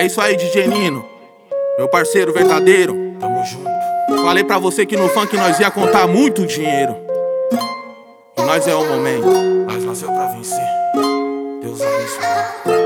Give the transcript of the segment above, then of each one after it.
É isso aí, DJ Nino, meu parceiro verdadeiro. Tamo junto. Falei pra você que no funk nós ia contar muito dinheiro. E nós é o momento. Nós nasceu pra vencer. Deus abençoe.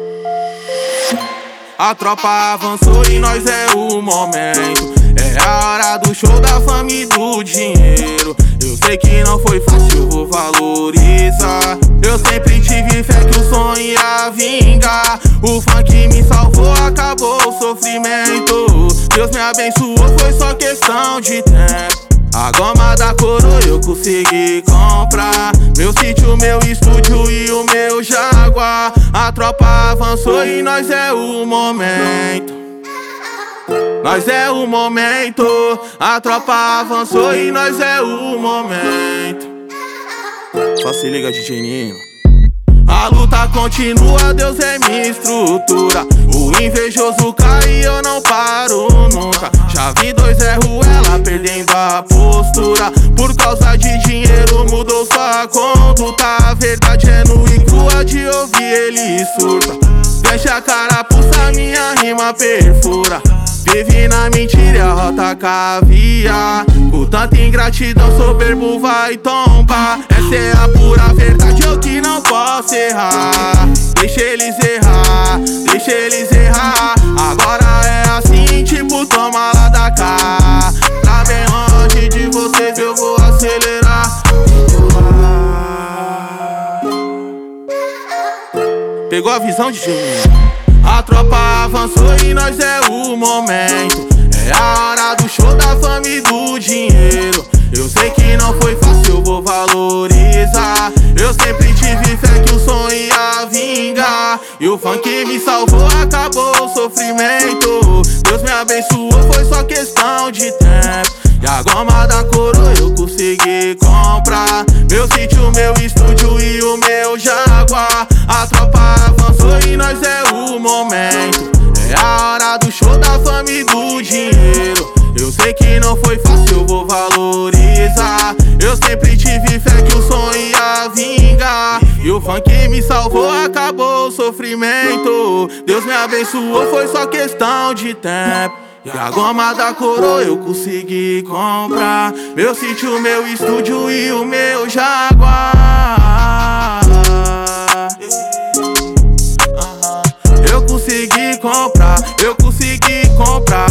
A tropa avançou e nós é o momento. É a hora do show da fama e do dinheiro. Eu sei que não foi fácil, vou valorizar. Eu sempre tive fé que o sonho ia vingar. O funk me salvou, acabou o sofrimento. Deus me abençoou, foi só questão de tempo. A goma da coroa eu consegui comprar. Meu sítio, meu estúdio e o meu Jaguar. A tropa avançou e nós é o momento. Nós é o momento. A tropa avançou e nós é o momento. Só se liga, DJ Nino. A luta continua, Deus é minha estrutura. O invejoso cai e eu não paro nunca. Já vi dois Zé Ruela perdendo a postura. Por causa de dinheiro mudou sua conduta. A verdade é nua e crua, de ouvir ele surta. Fecha a carapuça, minha rima perfura. Vive na mentira e a rota cavia. Com tanta ingratidão, soberbo vai tombar. Essa é a pura verdade, eu que não posso errar. Deixa eles errar, deixa eles errar. Agora é assim, tipo, toma lá da cá. Tá bem longe de vocês, eu vou acelerar. Pegou a visão de Júnior? A tropa avançou e nós é o momento. É a hora do show da fama e do dinheiro. Eu sei que não foi fácil, eu vou valorizar. Eu sempre tive fé que o sonho ia vingar. E o funk me salvou, acabou o sofrimento. Deus me abençoou, foi só questão de tempo. E a goma da coroa eu consegui comprar. Meu sítio, meu estúdio e o meu Jaguar. A tropa avançou e nós é o momento. É a hora do show da fama e do dinheiro. Eu sei que não foi fácil, eu vou valorizar. Eu sempre tive fé que o sonho ia vingar. E o funk me salvou, acabou o sofrimento. Deus me abençoou, foi só questão de tempo. E a goma da coroa eu consegui comprar. Meu sítio, meu estúdio e o meu Jaguar. Eu consegui comprar, eu consegui comprar.